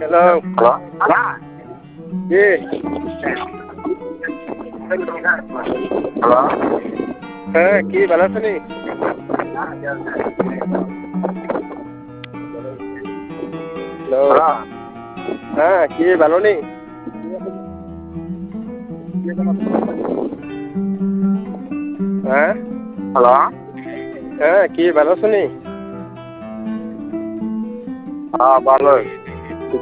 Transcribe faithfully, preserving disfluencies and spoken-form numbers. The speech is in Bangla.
হ্যালো হ্যালো হ্যাঁ কে হ্যালো হ্যাঁ কি ভালো আছো নি হ্যালো হ্যালো হ্যাঁ কি ভালো নি হ্যাঁ হ্যালো হ্যাঁ কি ভালো আছো নি হ্যাঁ ভালোই